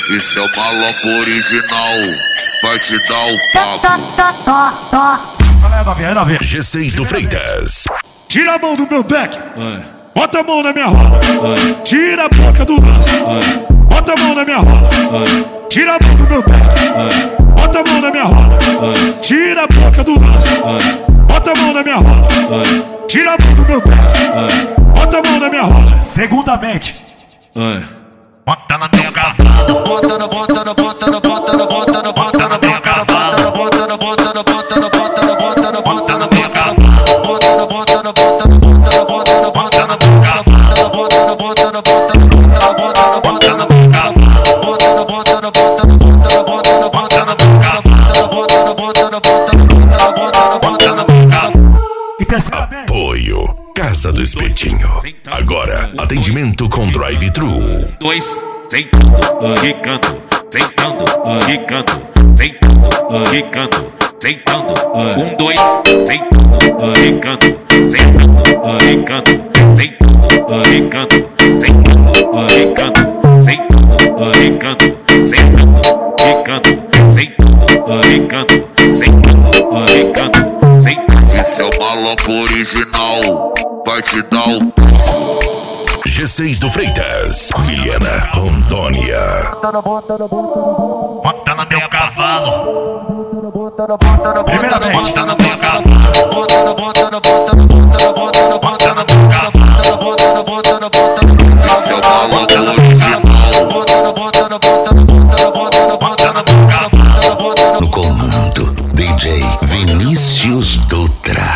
Isso é o maloco original, vai te dar o papo. G6 do Freitas. Tira a mão do meu back, bota a mão na minha rola. Tira a boca do lance, bota a mão na minha rola. Tira a mão do meu back, bota a mão na minha rola. Tira a boca do lance, bota a mão na minha rola. Tira a mão do meu back, bota a mão na minha rola. Segundamente, bota na minha cavalo. Bota na bota na bota na bota na bota na bota na minha cavalo. Bota na bota na bota na bota na bota na bota na minha cavalo. Bota na bota na bota na bota na bota na bota na minha cavalo. Bota na bota na bota na bota na bota na bota na minha cavalo. Bota na bota na bota na bota na bota na bota na minha cavalo. Bota na bota na bota na bota na bota na bota na minha cavalo. Apoio Casa do Espetinho. Agora, atendimento com drive-thru. 2, sentando, quicando, sentando, quicando, sentando, quicando, sentando. 1, 2, sentando, quicando, sentando, quicando, sentando, quicando, sentando, quicando, sentando, quicando, sentando, quicando, sentando, quicando, sentando, quicando, sentando. Isso é o maloco original, vai te dar o G6 do Freitas, Vilhena, Rondônia. Bota na meu cavalo. primeiramente, Bota na minha cavalo. Bota na bota na bota na bota na bota na bota na minha cavalo. Bota na bota na bota na bota na Isso é o bota na maloco minha original. cavalo. Bota na bota na bota na bota na bota na bota na minha cavalo. No comando, DJ Vinícius Dutra.